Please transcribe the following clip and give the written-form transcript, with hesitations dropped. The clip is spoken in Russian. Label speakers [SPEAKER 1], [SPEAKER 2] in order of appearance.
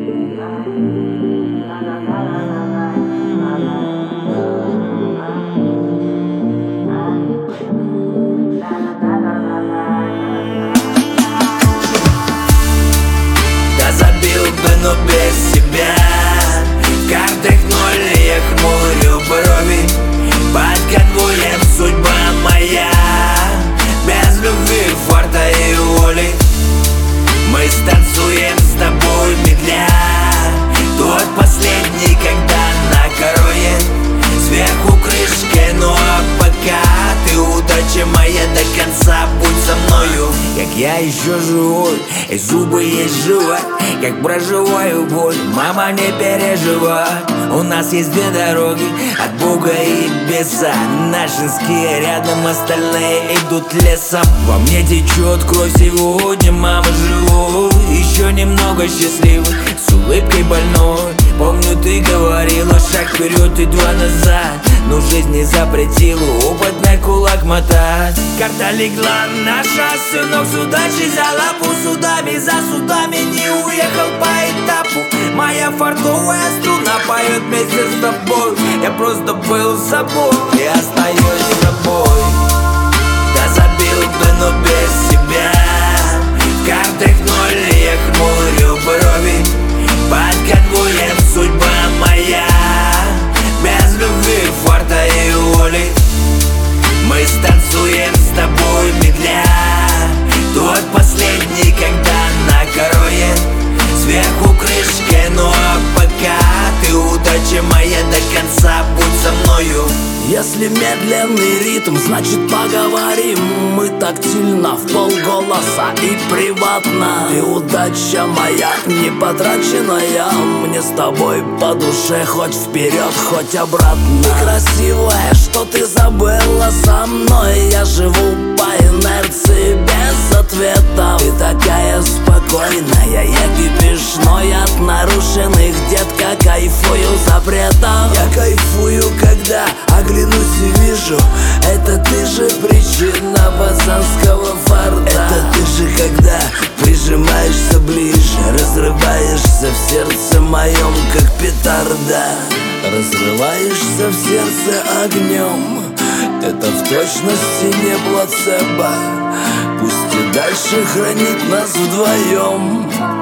[SPEAKER 1] Да забил бы, но без тебя. В картах ноль, я хмурю брови. Под конвоем судьба моя. Без любви, форта и воли мы станцуем с тобой медля. Тот последний, когда на короне сверху крышкой. Ну а пока ты удача моя до конца, будь со мною. Как я еще живой, и зубы есть живо. Как проживаю боль, мама, не переживай. У нас есть две дороги, от Бога и беса. Нашинские рядом, остальные идут лесом. Во мне течет кровь сегодня, мама, живой. Еще немного счастливый, с улыбкой больной. Помню, ты говорила, шаг вперед и два назад. Но жизнь не запретила, опыт на кулак мотать. Карта легла на шоссе, но с удачей за лапу. Судами за судами не уехал по этапу. Моя фартовая струна поет вместе с тобой. Я просто был собой и остаюсь собой. Да забил бы, но без тебя. В картах ноль, я хмурю брови. Под конвоем судьба моя. Без любви, форта и воли мы станцуем с тобой медля. Тот последний, когда на короне сверху крышкой. Ну а пока ты удача моя до конца, будь со мною.
[SPEAKER 2] Если медленный ритм, значит поговорим. Мы тактильно, в полголоса и приватно. Ты удача моя, не потраченная. Мне с тобой по душе, хоть вперед, хоть обратно. Ты красивая, что ты забыла со мной. Я живу по инерции без ответа. Ты такая спокойная, я кипишной от нарушенных, детка, кайфую запретов. Я кайфую, когда оглянусь и вижу, это ты же причина пацанского фарта. Это ты же, когда прижимаешься ближе, разрываешься в сердце моем, как петарда. Разрываешься в сердце огнем. Это в точности не плацебо. Пусть и дальше хранит нас вдвоем.